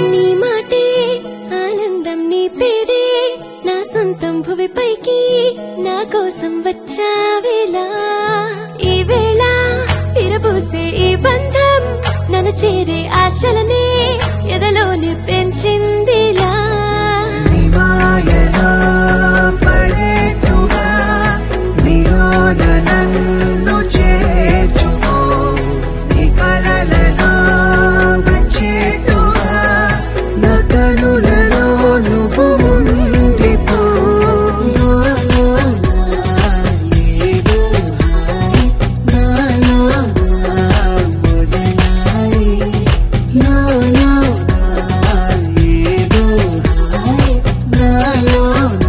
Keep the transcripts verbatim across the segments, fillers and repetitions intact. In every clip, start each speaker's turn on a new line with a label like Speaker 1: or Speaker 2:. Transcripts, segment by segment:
Speaker 1: నీ మాటే ఆనందం నీ పేరే నా సొంతం భువిపైకి నా కోసం వచ్చావేలా ఈ వేళ ఇరబూసే ఈ బంధం నన్ను చేరే ఆశలనే ఎదలోనే పెంచిందిలా
Speaker 2: నన్ను చేర్చుకో నీ కలలలో వచ్చేట్టుగా నా కనులలో నువ్వు ఉండిపో ఏదో నాలో మొదలాయి ఏదో నాలో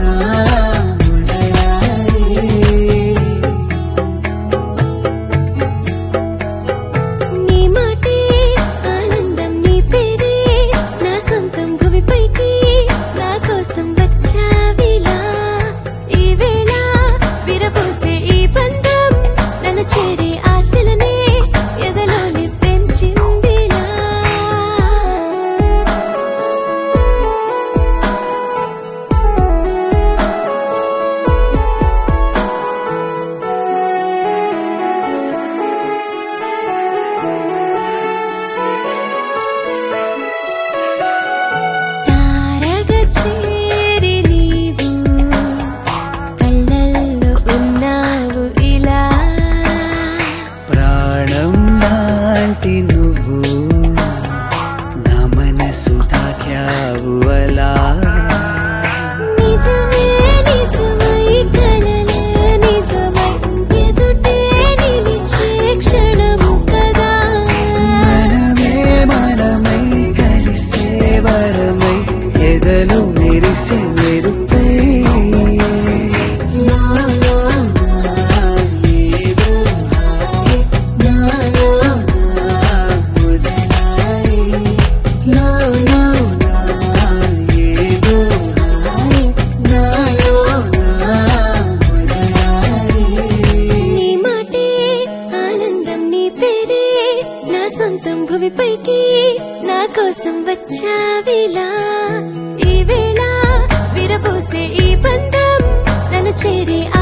Speaker 1: చేరే ఆశలనే ఎదలోని పెంచిందిలా తారగా చేరి నీవు కళ్ళల్లో ఉన్నావు ఇలా
Speaker 2: ప్రాణం లాంటి నువ్వు నా మనసు తాకావు అలా
Speaker 1: నిజమే నిజమై కలలే నిజమై ఎదుటే నిలిచే క్షణము కదా
Speaker 2: మనమే మనమై కలిసే వరమై ఎదలు మెరిసే మెరుపై
Speaker 1: సొంతం భువిపైకి నా కోసం వచ్చావిలా ఈ వేళ విరబోసే ఈ బంధం నన్ను చేరే